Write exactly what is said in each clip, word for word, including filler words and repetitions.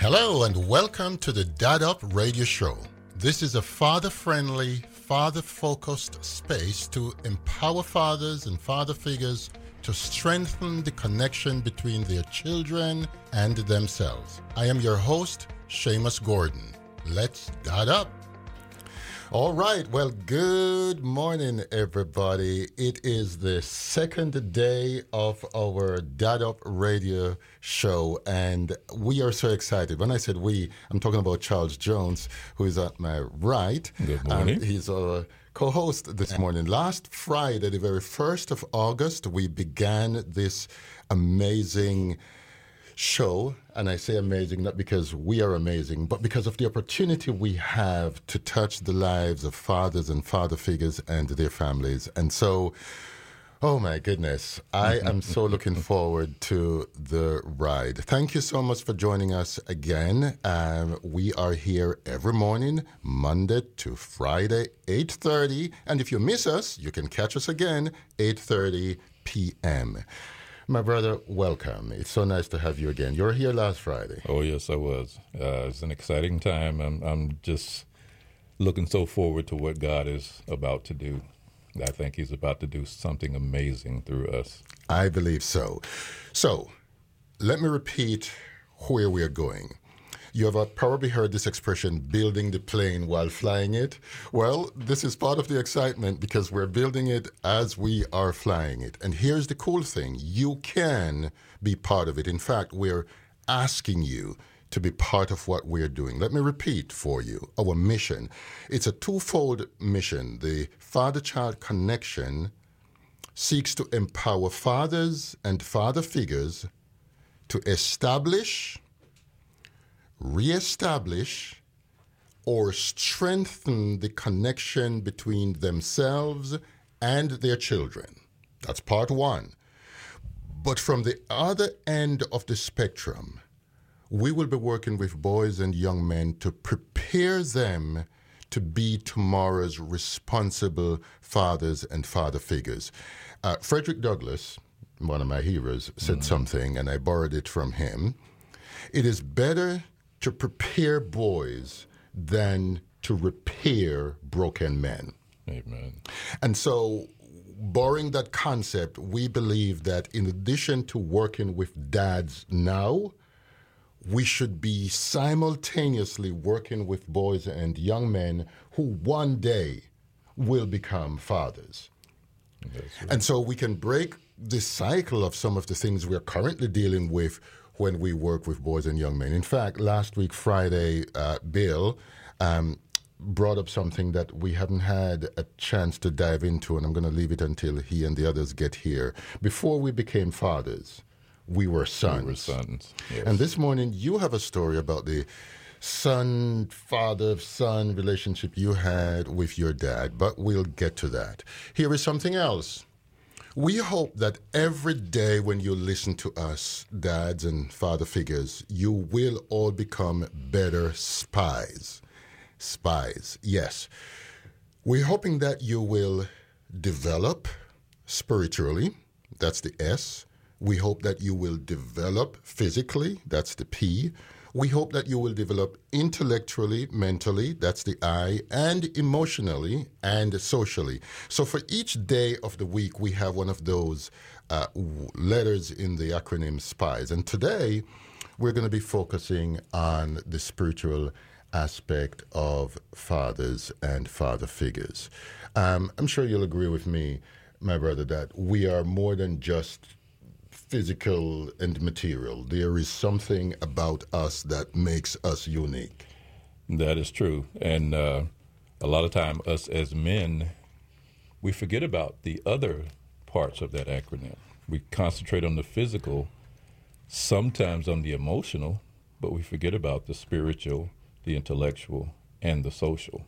Hello and welcome to the Dad Up Radio Show. This is a father-friendly, father-focused space to empower fathers and father figures to strengthen the connection between their children and themselves. I am your host, Seamus Gordon. Let's Dad Up. All right, well, good morning, everybody. It is the second day of our Dad Up Radio show, and we are so excited. When I said we, I'm talking about Charles Jones, who is at my right. Good morning. And he's our co-host this morning. Last Friday, the very first of August, we began this amazing show, and I say amazing not because we are amazing, but because of the opportunity we have to touch the lives of fathers and father figures and their families. And so, oh my goodness, I am so looking forward to the ride. Thank you so much for joining us again. Um, we are here every morning, Monday to Friday, eight thirty. And if you miss us, you can catch us again, eight thirty p.m. My brother, welcome. It's so nice to have you again. You were here last Friday. Oh, yes, I was. Uh, it's an exciting time. I'm, I'm just looking so forward to what God is about to do. I think he's about to do something amazing through us. I believe so. So, let me repeat where we are going. You have probably heard this expression, building the plane while flying it. Well, this is part of the excitement because we're building it as we are flying it. And here's the cool thing. You can be part of it. In fact, we're asking you to be part of what we're doing. Let me repeat for you our mission. It's a twofold mission. The father-child connection seeks to empower fathers and father figures to establish, reestablish, or strengthen the connection between themselves and their children. That's part one. But from the other end of the spectrum, we will be working with boys and young men to prepare them to be tomorrow's responsible fathers and father figures. Uh, Frederick Douglass, one of my heroes, said mm-hmm. something, and I borrowed it from him. It is better to prepare boys than to repair broken men. Amen. And so, borrowing that concept, we believe that in addition to working with dads now, we should be simultaneously working with boys and young men who one day will become fathers. Right. And so we can break this cycle of some of the things we're currently dealing with when we work with boys and young men. In fact, last week, Friday, uh, Bill um, brought up something that we haven't had a chance to dive into, and I'm going to leave it until he and the others get here. Before we became fathers, we were sons. We were sons, yes. And this morning, you have a story about the son, father, son relationship you had with your dad, but we'll get to that. Here is something else. We hope that every day when you listen to us, dads and father figures, you will all become better spies. Spies, yes. We're hoping that you will develop spiritually. That's the S. We hope that you will develop physically. That's the P. We hope that you will develop intellectually, mentally, that's the I, and emotionally and socially. So for each day of the week, we have one of those uh, letters in the acronym SPIES. And today, we're going to be focusing on the spiritual aspect of fathers and father figures. Um, I'm sure you'll agree with me, my brother, that we are more than just physical and material. There is something about us that makes us unique. That is true. And uh, a lot of time, us as men, we forget about the other parts of that acronym. We concentrate on the physical, sometimes on the emotional, but we forget about the spiritual, the intellectual, and the social.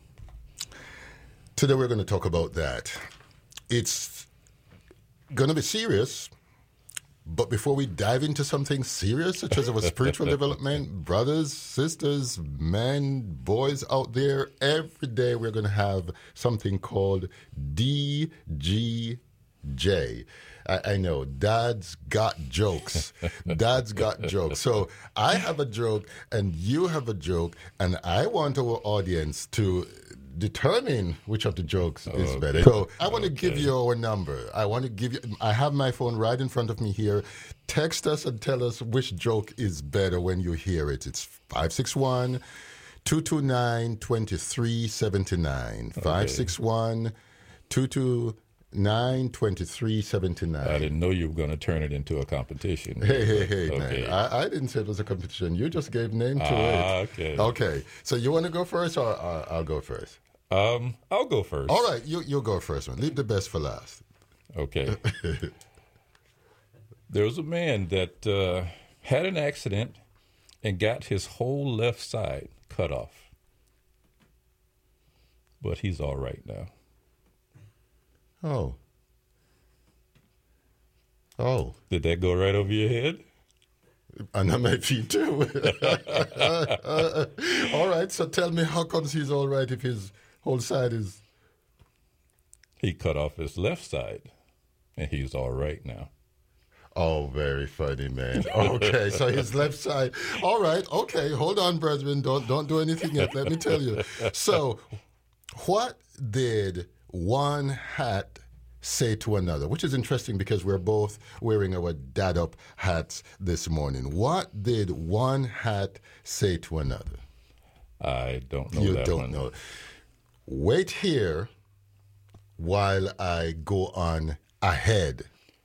Today we're going to talk about that. It's going to be serious. But before we dive into something serious, such as our spiritual development, brothers, sisters, men, boys out there, every day we're going to have something called D G J. I, I know. Dad's got jokes. Dad's got jokes. So I have a joke and you have a joke, and I want our audience to determine which of the jokes is Okay. better. So I want to Okay. give you our number. I want to give you, I have my phone right in front of me here. Text us and tell us which joke is better when you hear it. It's five six one, two two nine, two three seven nine. five six one, two two nine, two three seven I nine. didn't know you were going to turn it into a competition. Hey, hey, hey, Okay. man. I, I didn't say it was a competition. You just gave name to Ah, it. okay. Okay. So you want to go first, or uh, I'll go first? Um, I'll go first. All right. You, you go first, man. Leave the best for last. Okay. There was a man that uh, had an accident and got his whole left side cut off. But he's all right now. Oh. Oh. Did that go right over your head? And on my feet too. All right. So tell me, how comes he's all right if his whole side is... He cut off his left side, and he's all right now. Oh, very funny, man. Okay, so his left side. All right, okay, hold on, brethren. Don't don't do anything yet. Let me tell you. So, what did one hat say to another? Which is interesting because we're both wearing our dad up hats this morning. What did one hat say to another? I don't know You that don't one. know. Wait here while I go on ahead.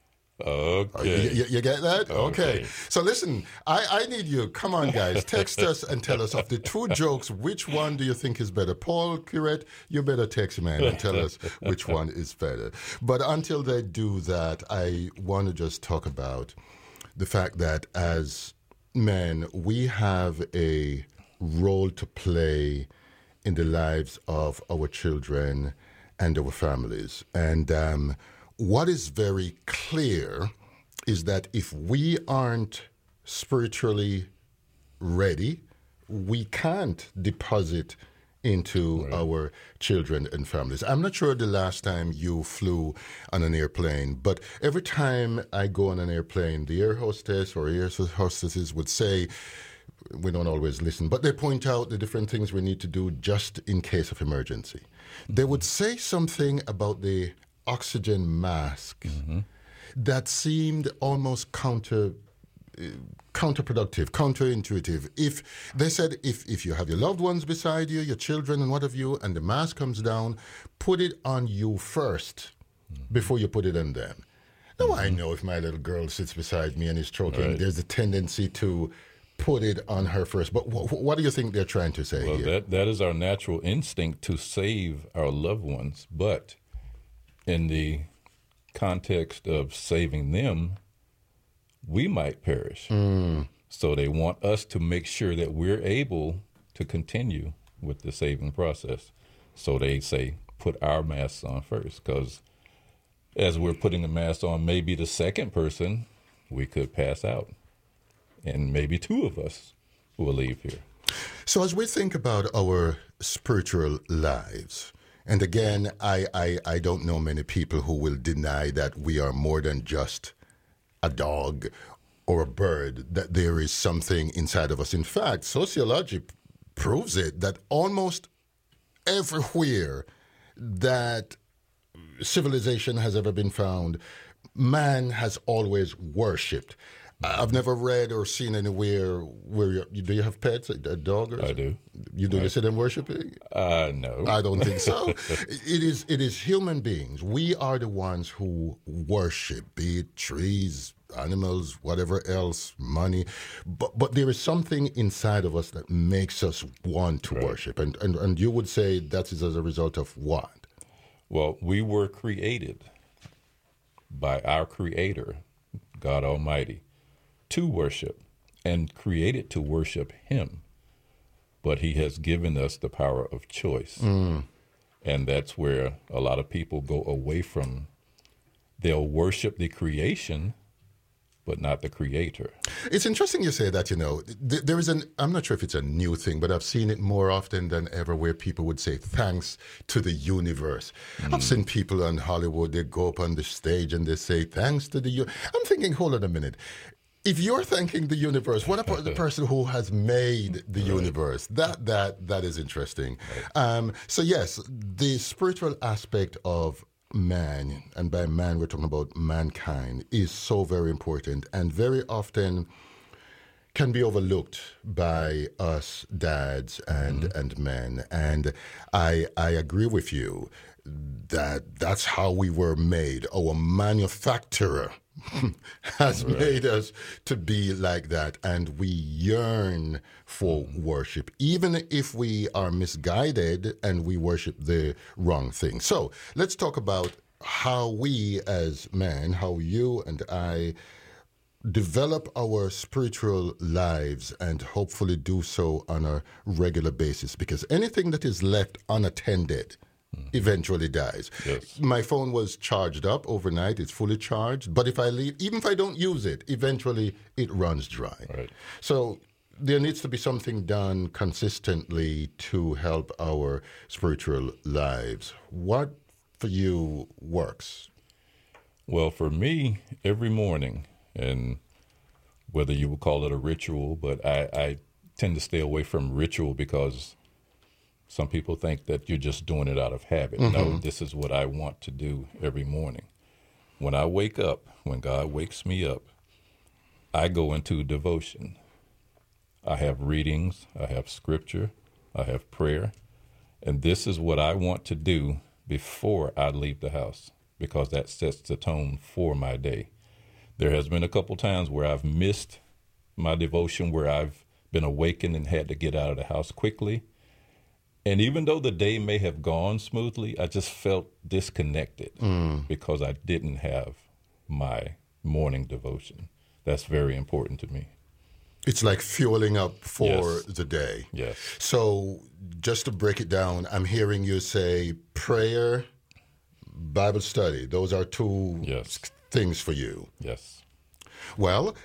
Okay. You, you- you get that? Okay. Okay. So listen, I, I need you. Come on, guys. Text us and tell us of the two jokes, which one do you think is better? Paul Curette, you better text, man, and tell us which one is better. But until they do that, I want to just talk about the fact that as men, we have a role to play in the lives of our children and our families. And um, what is very clear is that if we aren't spiritually ready, we can't deposit into our children and families. I'm not sure the last time you flew on an airplane, but every time I go on an airplane, the air hostess or air hostesses would say, we don't always listen, but they point out the different things we need to do just in case of emergency. They would say something about the oxygen mask that seemed almost counter uh, counterproductive, counterintuitive. If they said if, if you have your loved ones beside you, your children and what have you, and the mask comes down, put it on you first before you put it on them. Now I know if my little girl sits beside me and is choking, Right. there's a tendency to put it on her first. But wh- wh- what do you think they're trying to say Well, here? that, that is our natural instinct to save our loved ones. But in the context of saving them, we might perish. So they want us to make sure that we're able to continue with the saving process. So they say, put our masks on first, because as we're putting the mask on, maybe the second person, we could pass out. And maybe two of us will leave here. So as we think about our spiritual lives, and again, I, I, I don't know many people who will deny that we are more than just a dog or a bird, that there is something inside of us. In fact, sociology p- proves it, that almost everywhere that civilization has ever been found, man has always worshipped. I've never read or seen anywhere where you, do you have pets, a, a dog? Or I do. You do? You see them worshiping? Uh, no. I don't think so. It is. It is human beings. We are the ones who worship, be it trees, animals, whatever else, money. But but there is something inside of us that makes us want to worship, and, and and you would say that is as a result of what? Well, we were created by our Creator, God Almighty, to worship, and created to worship Him. But He has given us the power of choice. Mm. And that's where a lot of people go away from. They'll worship the creation, but not the creator. It's interesting you say that, you know. Th- there is an, I'm not sure if it's a new thing, but I've seen it more often than ever where people would say, thanks to the universe. Mm. I've seen people in Hollywood, they go up on the stage and they say, thanks to the universe. I'm thinking, hold on a minute. If you're thanking the universe, what about the person who has made the right. universe? That that that is interesting. Right. Um, so yes, the spiritual aspect of man, and by man we're talking about mankind, is so very important and very often can be overlooked by us dads and mm-hmm. and men. And I I agree with you that that's how we were made. Our manufacturer has right. made us to be like that, and we yearn for worship, even if we are misguided and we worship the wrong thing. So let's talk about how we as men, how you and I develop our spiritual lives and hopefully do so on a regular basis, because anything that is left unattended eventually dies. Yes. My phone was charged up overnight. It's fully charged. But if I leave, even if I don't use it, eventually it runs dry. Right. So there needs to be something done consistently to help our spiritual lives. What for you works? Well, for me, every morning, and whether you would call it a ritual, but I, I tend to stay away from ritual because some people think that you're just doing it out of habit. Mm-hmm. No, this is what I want to do every morning. When I wake up, when God wakes me up, I go into devotion. I have readings, I have scripture, I have prayer, and this is what I want to do before I leave the house, because that sets the tone for my day. There has been a couple times where I've missed my devotion, where I've been awakened and had to get out of the house quickly. And even though the day may have gone smoothly, I just felt disconnected mm. because I didn't have my morning devotion. That's very important to me. It's like fueling up for yes. the day. Yes. So just to break it down, I'm hearing you say prayer, Bible study. Those are two yes. things for you. Yes. Well,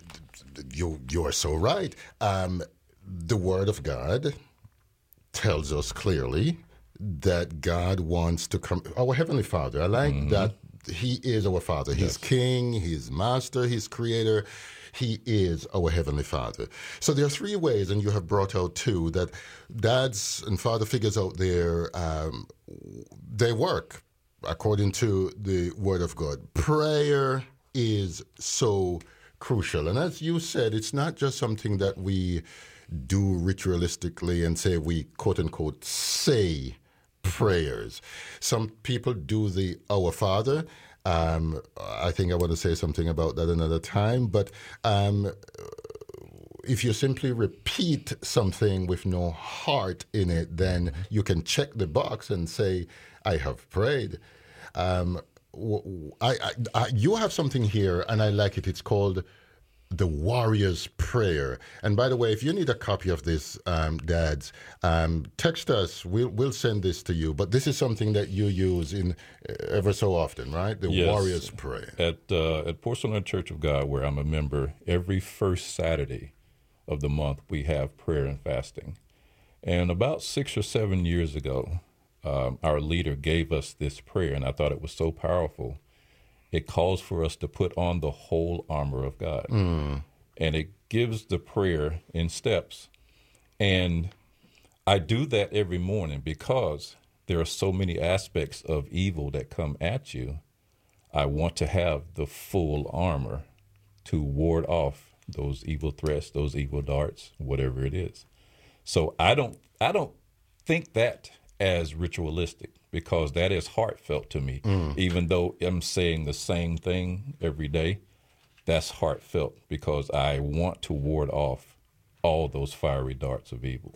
you you are so right. Um, the Word of God tells us clearly that God wants to come. Our Heavenly Father, I like mm-hmm. that He is our Father. He's yes. King, He's Master, He's Creator. He is our Heavenly Father. So there are three ways, and you have brought out two, that dads and father figures out there, um, they work according to the Word of God. Prayer is so crucial. And as you said, it's not just something that we do ritualistically and say we quote-unquote say prayers. Some people do the Our Father. Um, I think I want to say something about that another time. But um, if you simply repeat something with no heart in it, then you can check the box and say, I have prayed. Um, I, I, I, you have something here, and I like it. It's called The Warrior's Prayer. And by the way, if you need a copy of this, um, dads, um, text us. We'll we'll send this to you. But this is something that you use in uh, ever so often, right? The yes. Warrior's Prayer. At uh, at Porcelain Church of God, where I'm a member, every first Saturday of the month we have prayer and fasting. And about six or seven years ago, um, our leader gave us this prayer, and I thought it was so powerful. It calls for us to put on the whole armor of God. Mm. And it gives the prayer in steps. And I do that every morning because there are so many aspects of evil that come at you. I want to have the full armor to ward off those evil threats, those evil darts, whatever it is. So I don't I don't think that as ritualistic, because that is heartfelt to me. Mm. Even though I'm saying the same thing every day, that's heartfelt because I want to ward off all those fiery darts of evil.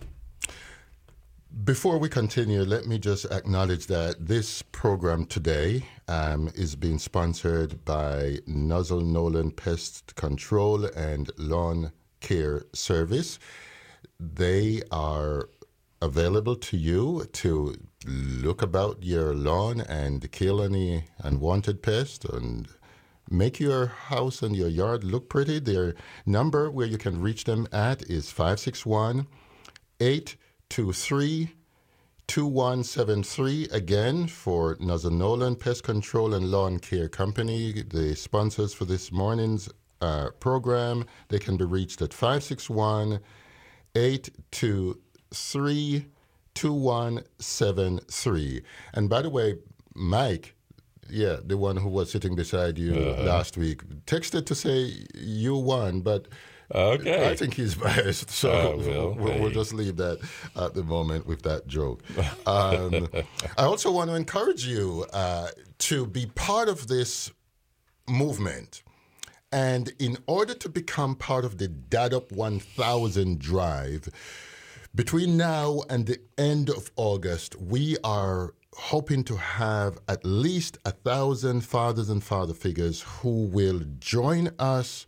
Before we continue, let me just acknowledge that this program today um, is being sponsored by Nuzzle Nolan Pest Control and Lawn Care Service. They are available to you to look about your lawn and kill any unwanted pests and make your house and your yard look pretty. Their number where you can reach them at is five six one, eight two three, two one seven three. Again, for Nazar Nolan Pest Control and Lawn Care Company, the sponsors for this morning's uh, program, they can be reached at five six one, eight two three, two one seven three. And by the way, Mike, yeah, the one who was sitting beside you uh-huh. last week, texted to say you won, but okay. I think he's biased, so uh, well, we'll, hey. we'll just leave that at the moment with that joke. Um, I also want to encourage you uh, to be part of this movement. And in order to become part of the Dad Up one thousand drive, between now and the end of August, we are hoping to have at least a thousand fathers and father figures who will join us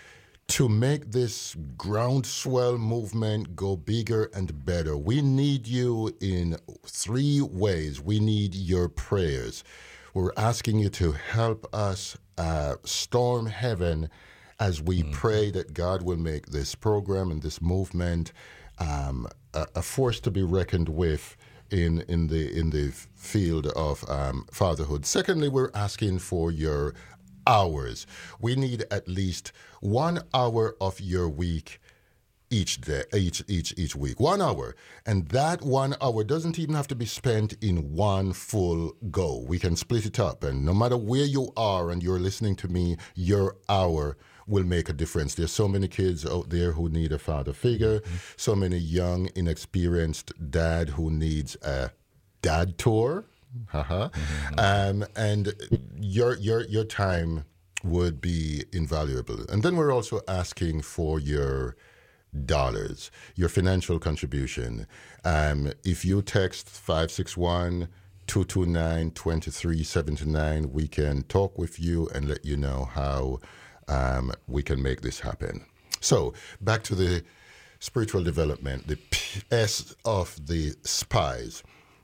to make this groundswell movement go bigger and better. We need you in three ways. We need your prayers. We're asking you to help us uh, storm heaven as we mm. pray that God will make this program and this movement um, a, a force to be reckoned with in in the in the field of um, fatherhood. Secondly, we're asking for your hours. We need at least one hour of your week each day, each each each week. One hour, and that one hour doesn't even have to be spent in one full go. We can split it up, and no matter where you are and you're listening to me, your hour will make a difference. There's so many kids out there who need a father figure, mm-hmm. so many young, inexperienced dad who needs a dad tour. Uh-huh. Mm-hmm. Um, and your your your time would be invaluable. And then we're also asking for your dollars, your financial contribution. Um, if you text five six one, two two nine, two three seven nine, we can talk with you and let you know how um, we can make this happen. So back to the spiritual development, the P S of the spies.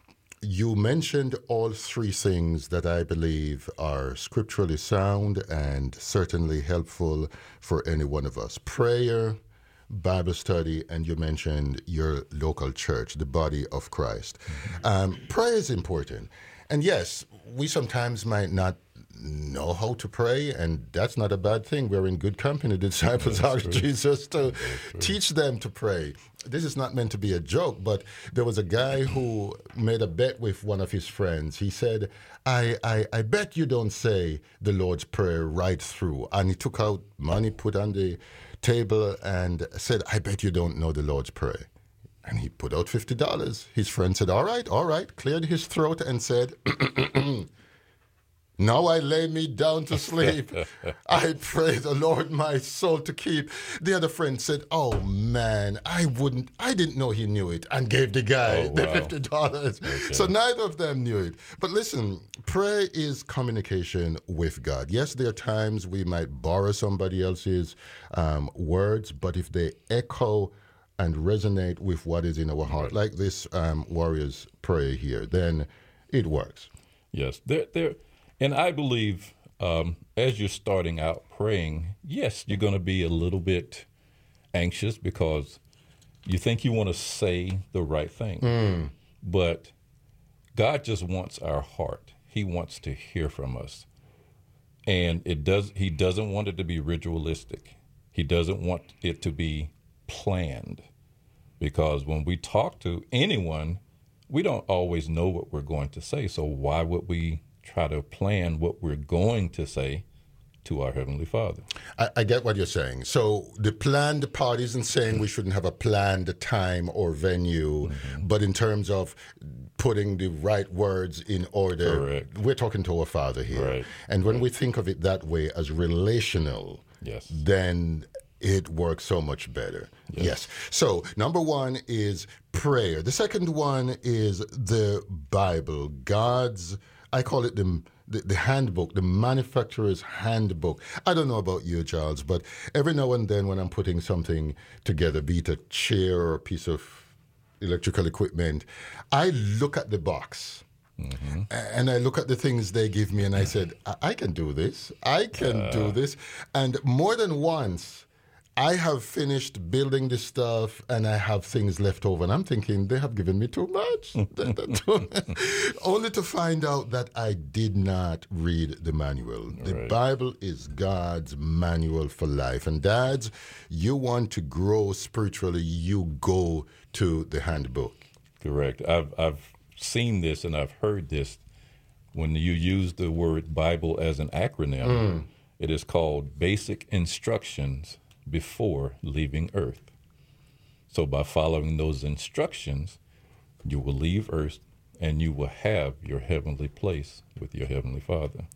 You mentioned all three things that I believe are scripturally sound and certainly helpful for any one of us. Prayer, Bible study, and you mentioned your local church, the body of Christ. Mm-hmm. Um, prayer is important. And yes, we sometimes might not know how to pray, and that's not a bad thing. We're in good company, the disciples are Jesus, to teach them to pray. This is not meant to be a joke, but there was a guy who made a bet with one of his friends. He said, I, I, I bet you don't say the Lord's Prayer right through. And he took out money, put on the table, and said, I bet you don't know the Lord's Prayer. And he put out fifty dollars. His friend said, all right, all right, cleared his throat and said, now I lay me down to sleep. I pray the Lord my soul to keep. The other friend said, oh, man, I wouldn't, I didn't know he knew it, and gave the guy oh, wow. the fifty dollars. Okay. So neither of them knew it. But listen, prayer is communication with God. Yes, there are times we might borrow somebody else's um, words, but if they echo and resonate with what is in our heart, like this um, warrior's prayer here, then it works. Yes, there, there. And I believe um, as you're starting out praying, yes, you're going to be a little bit anxious because you think you want to say the right thing. Mm. But God just wants our heart. He wants to hear from us. And it does. He doesn't want it to be ritualistic. He doesn't want it to be planned. Because when we talk to anyone, we don't always know what we're going to say. So why would we try to plan what we're going to say to our Heavenly Father? I, I get what you're saying. So the planned part isn't saying we shouldn't have a planned time or venue, mm-hmm. but in terms of putting the right words in order, Correct. We're talking to our Father here. Right. And when right. we think of it that way as relational, yes. then it works so much better. Yes. yes. So number one is prayer. The second one is the Bible, God's, I call it the, the the handbook, the manufacturer's handbook. I don't know about you, Charles, but every now and then when I'm putting something together, be it a chair or a piece of electrical equipment, I look at the box Mm-hmm. And I look at the things they give me and I said, I, I can do this. I can uh. do this. And more than once, I have finished building this stuff and I have things left over. And I'm thinking, they have given me too much. Only to find out that I did not read the manual. The right. Bible is God's manual for life. And dads, you want to grow spiritually, you go to the handbook. Correct. I've, I've seen this and I've heard this. When you use the word Bible as an acronym, mm. it is called Basic Instructions Before Leaving Earth. So by following those instructions, you will leave Earth and you will have your heavenly place with your Heavenly Father.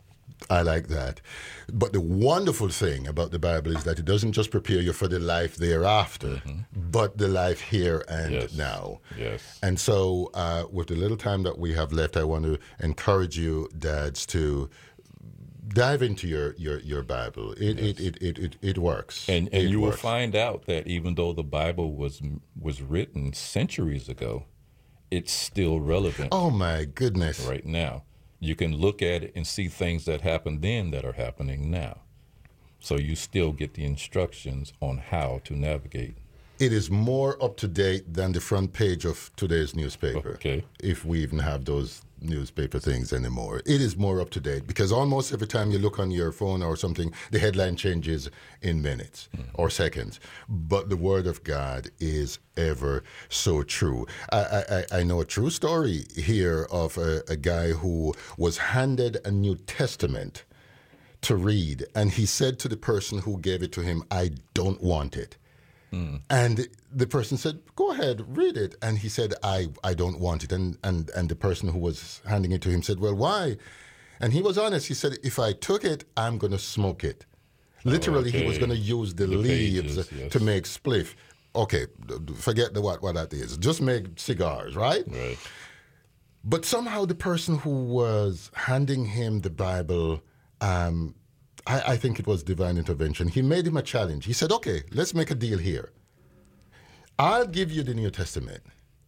I like that. But the wonderful thing about the Bible is that it doesn't just prepare you for the life thereafter, mm-hmm. but the life here and yes. now. Yes. And so uh, with the little time that we have left, I want to encourage you, dads, to dive into your, your, your Bible. It, yes. it, it, it, it, it works. And, and it you works. will find out that even though the Bible was was written centuries ago, it's still relevant. Oh, my goodness. Right now. You can look at it and see things that happened then that are happening now. So you still get the instructions on how to navigate. It is more up to date than the front page of today's newspaper. Okay. If we even have those newspaper things anymore. It is more up to date because almost every time you look on your phone or something, the headline changes in minutes mm. or seconds. But the Word of God is ever so true. I, I, I know a true story here of a, a guy who was handed a New Testament to read, and he said to the person who gave it to him, I don't want it. Mm. And the person said, go ahead, read it. And he said, I, I don't want it. And, and, and the person who was handing it to him said, well, why? And he was honest. He said, if I took it, I'm going to smoke it. Literally, okay. he was going to use the, the leaves pages, yes. to make spliff. Okay, forget the what, what that is. Just make cigars, right? Right. But somehow the person who was handing him the Bible, um, I, I think it was divine intervention. He made him a challenge. He said, okay, let's make a deal here. I'll give you the New Testament.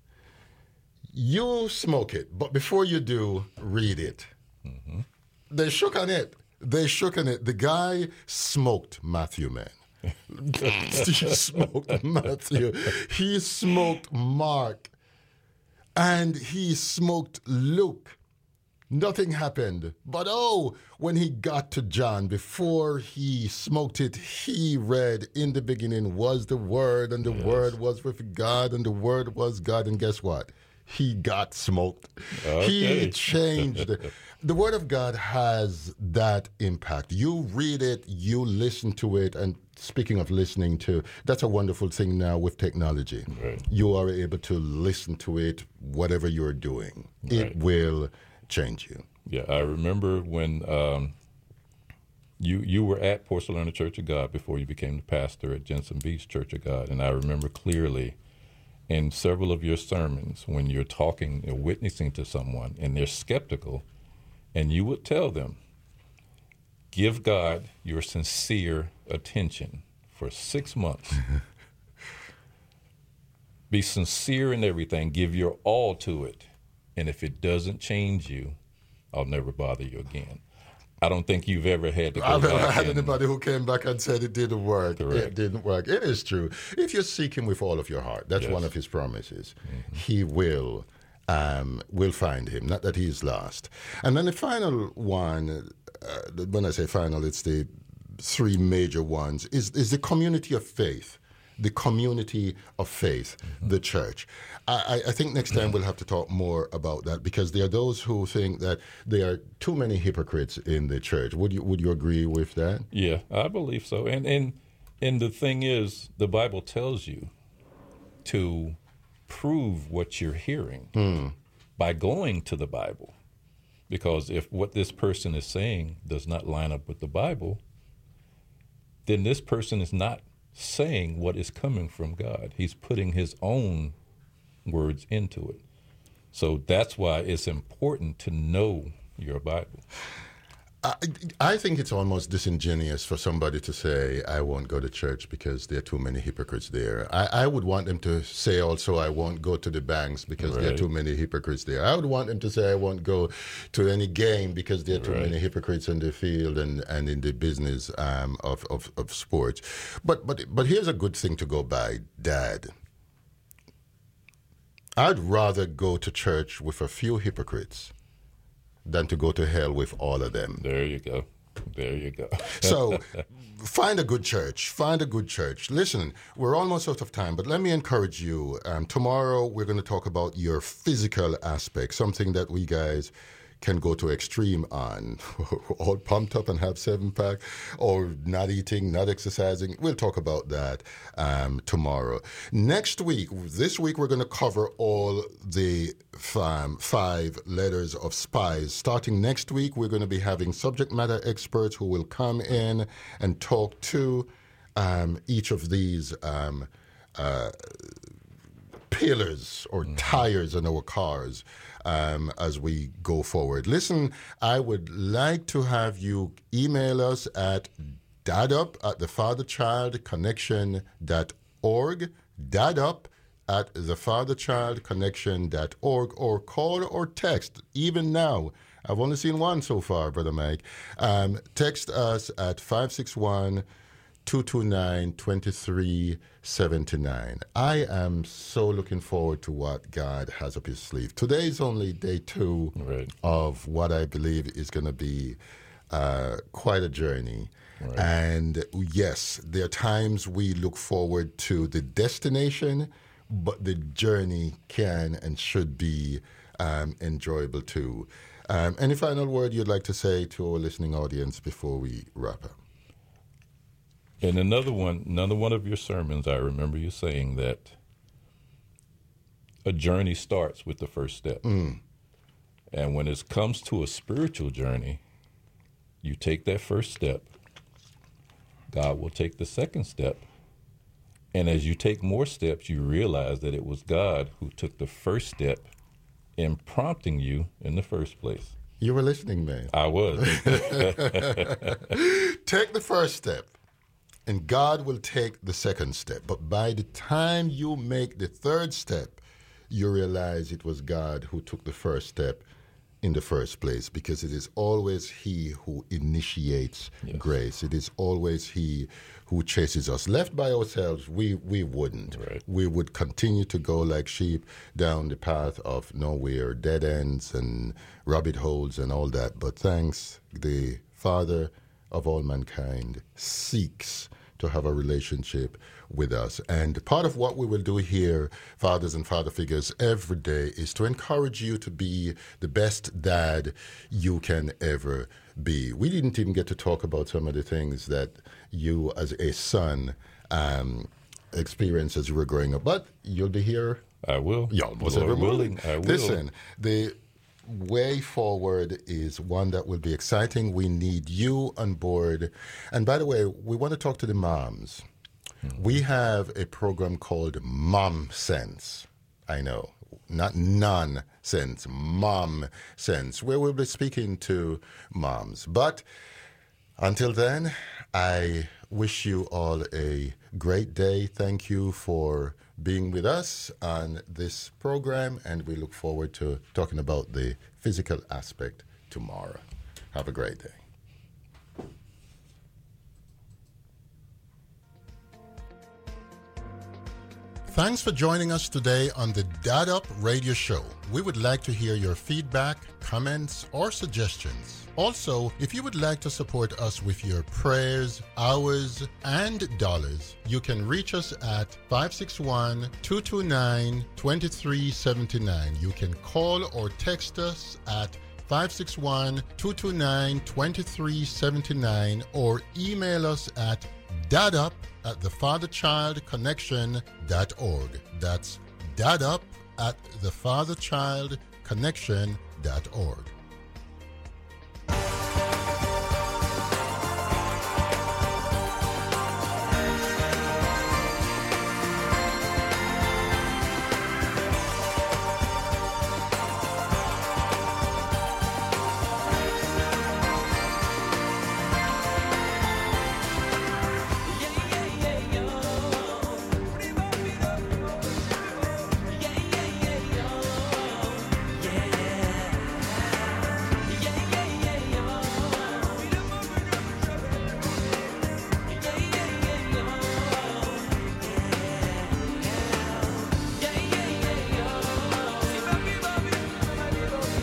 You smoke it, but before you do, read it. Mm-hmm. They shook on it. They shook on it. The guy smoked Matthew, man. He smoked Matthew. He smoked Mark. And he smoked Luke. Nothing happened. But oh, when he got to John, before he smoked it, he read, in the beginning was the Word, and the yes. Word was with God, and the Word was God. And guess what? He got smoked. Okay. He changed. The Word of God has that impact. You read it, you listen to it, and speaking of listening to, that's a wonderful thing now with technology. Right. You are able to listen to it, whatever you're doing. Right. It will change you. Yeah, I remember when um, you you were at Porcelana Church of God before you became the pastor at Jensen Beach Church of God, and I remember clearly in several of your sermons when you're talking or witnessing to someone and they're skeptical, and you would tell them, give God your sincere attention for six months. Be sincere in everything. Give your all to it. And if it doesn't change you, I'll never bother you again. I don't think you've ever had to go I've back never had and, anybody who came back and said it didn't work. Correct. It didn't work. It is true. If you seek him with all of your heart, that's yes. one of his promises. Mm-hmm. He will um, will find him, not that he is lost. And then the final one, uh, when I say final, it's the three major ones, is, is the community of faith. The community of faith, mm-hmm. the church. I, I think next time we'll have to talk more about that because there are those who think that there are too many hypocrites in the church. Would you would you agree with that? Yeah, I believe so. And and and the thing is, the Bible tells you to prove what you're hearing mm. by going to the Bible. Because if what this person is saying does not line up with the Bible, then this person is not saying what is coming from God. He's putting his own words into it. So that's why it's important to know your Bible. I, I think it's almost disingenuous for somebody to say, I won't go to church because there are too many hypocrites there. I, I would want them to say also, I won't go to the banks because right. there are too many hypocrites there. I would want them to say, I won't go to any game because there are too right. many hypocrites in the field and, and in the business um, of, of, of sports. But, but, but here's a good thing to go by, Dad. I'd rather go to church with a few hypocrites than to go to hell with all of them. There you go. There you go. So find a good church. Find a good church. Listen, we're almost out of time, but let me encourage you. Um, tomorrow we're going to talk about your physical aspect, something that we guys can go to extreme on, all pumped up and have seven pack, or not eating, not exercising. We'll talk about that um, tomorrow. Next week, this week we're going to cover all the um, five letters of spies. Starting next week, we're going to be having subject matter experts who will come in and talk to um, each of these um, uh, pillars or mm-hmm. tires in our cars. Um, as we go forward. Listen, I would like to have you email us at dadup at the father child connection dot org, dadup at the father child connection dot org, or call or text, even now. I've only seen one so far, Brother Mike. Um, text us at five six one, two two nine, two three seven nine. I am so looking forward to what God has up his sleeve. Today is only day two right. of what I believe is going to be uh, quite a journey. Right. And yes, there are times we look forward to the destination, but the journey can and should be um, enjoyable too. Um, any final word you'd like to say to our listening audience before we wrap up? In another one, another one of your sermons, I remember you saying that a journey starts with the first step. Mm. And when it comes to a spiritual journey, you take that first step, God will take the second step. And as you take more steps, you realize that it was God who took the first step in prompting you in the first place. You were listening, man. I was. Take the first step. And God will take the second step. But by the time you make the third step, you realize it was God who took the first step in the first place, because it is always he who initiates yes. grace. It is always he who chases us. Left by ourselves, we, we wouldn't. Right. We would continue to go like sheep down the path of nowhere, dead ends and rabbit holes and all that. But thanks, the Father of all mankind seeks to have a relationship with us. And part of what we will do here, fathers and father figures, every day is to encourage you to be the best dad you can ever be. We didn't even get to talk about some of the things that you as a son um, experienced as you were growing up, but you'll be here. I will. Yeah, almost every morning. I will. Listen, the way forward is one that will be exciting. We need you on board. And by the way, we want to talk to the moms. Mm-hmm. We have a program called Mom Sense. I know, not nonsense, Mom Sense, where we'll be speaking to moms. But until then, I wish you all a great day. Thank you for being with us on this program, and we look forward to talking about the physical aspect tomorrow. Have a great day. Thanks for joining us today on the Dad Up Radio Show. We would like to hear your feedback, comments, or suggestions. Also, if you would like to support us with your prayers, hours, and dollars, you can reach us at five six one, two two nine, two three seven nine. You can call or text us at five six one, two two nine, two three seven nine or email us at dadup at the father child connection dot org. That's dadup at the father child connection dot org.